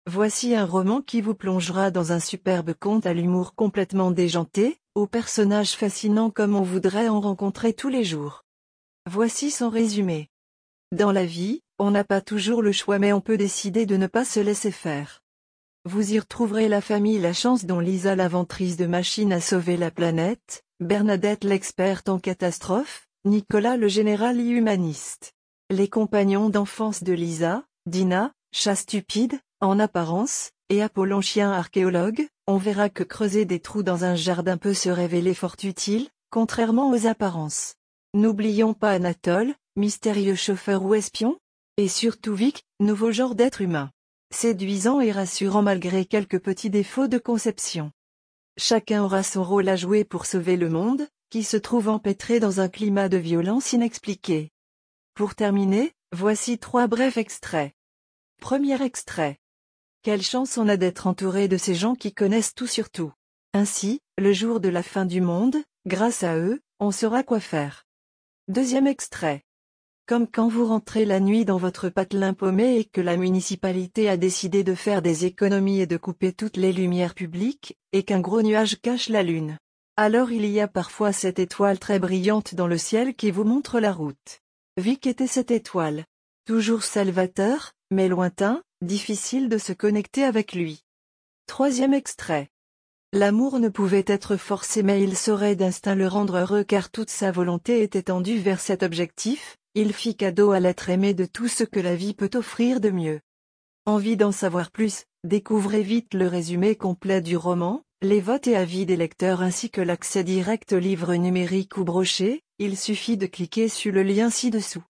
Voici un roman qui vous plongera dans un superbe conte à l'humour complètement déjanté, aux personnages fascinants comme on voudrait en rencontrer tous les jours. Voici son résumé. Dans la vie, on n'a pas toujours le choix mais on peut décider de ne pas se laisser faire. Vous y retrouverez la famille La Chance dont Lisa l'inventrice de machines à sauver la planète, Bernadette l'experte en catastrophe, Nicolas le général et humaniste. Les compagnons d'enfance de Lisa, Dina, chat stupide, en apparence, et Apollon chien archéologue, on verra que creuser des trous dans un jardin peut se révéler fort utile, contrairement aux apparences. N'oublions pas Anatole, mystérieux chauffeur ou espion, et surtout Vic, nouveau genre d'être humain. Séduisant et rassurant malgré quelques petits défauts de conception. Chacun aura son rôle à jouer pour sauver le monde, qui se trouve empêtré dans un climat de violence inexpliquée. Pour terminer, voici 3 brefs extraits. Premier extrait. Quelle chance on a d'être entouré de ces gens qui connaissent tout sur tout. Ainsi, le jour de la fin du monde, grâce à eux, on saura quoi faire. Deuxième extrait. Comme quand vous rentrez la nuit dans votre patelin paumé et que la municipalité a décidé de faire des économies et de couper toutes les lumières publiques, et qu'un gros nuage cache la lune. Alors il y a parfois cette étoile très brillante dans le ciel qui vous montre la route. Vic était cette étoile. Toujours salvateur, mais lointain, difficile de se connecter avec lui. Troisième extrait. L'amour ne pouvait être forcé mais il saurait d'instinct le rendre heureux car toute sa volonté était tendue vers cet objectif. Il fit cadeau à l'être aimé de tout ce que la vie peut offrir de mieux. Envie d'en savoir plus, découvrez vite le résumé complet du roman, les votes et avis des lecteurs ainsi que l'accès direct au livre numérique ou broché, il suffit de cliquer sur le lien ci-dessous.